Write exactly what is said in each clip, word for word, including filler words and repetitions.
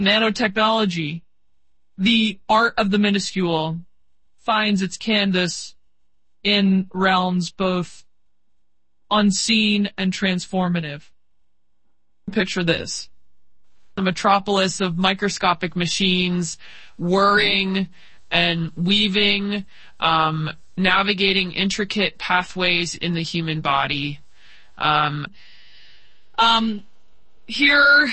Nanotechnology, the art of the minuscule, finds its canvas in realms both unseen and transformative. Picture this. The metropolis of microscopic machines whirring and weaving, um, navigating intricate pathways in the human body. Um, um, here,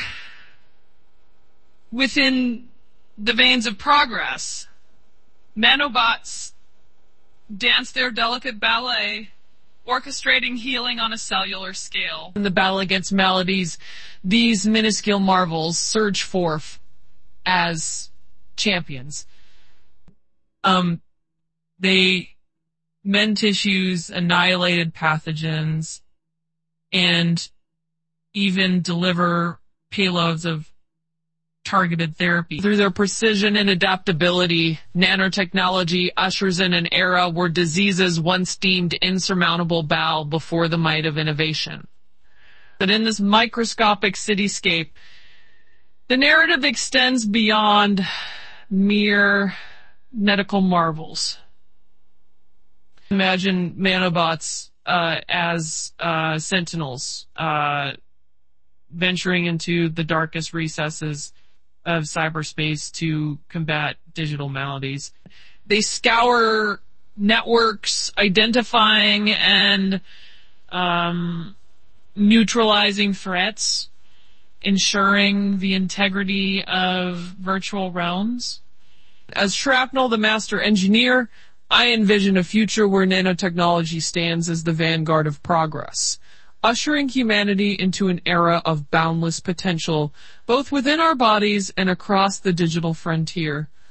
within the veins of progress, nanobots dance their delicate ballet, orchestrating healing on a cellular scale. In the battle against maladies, these minuscule marvels surge forth as champions. Um, they mend tissues, annihilated pathogens, and even deliver payloads of targeted therapy. Through their precision and adaptability, nanotechnology ushers in an era where diseases once deemed insurmountable bow before the might of innovation. But in this microscopic cityscape, the narrative extends beyond mere medical marvels. Imagine nanobots uh, as uh, sentinels uh, venturing into the darkest recesses of cyberspace to combat digital maladies. They scour networks, identifying and um, neutralizing threats, ensuring the integrity of virtual realms. As Shrapnel, the master engineer, I envision a future where nanotechnology stands as the vanguard of progress, ushering humanity into an era of boundless potential, both within our bodies and across the digital frontier.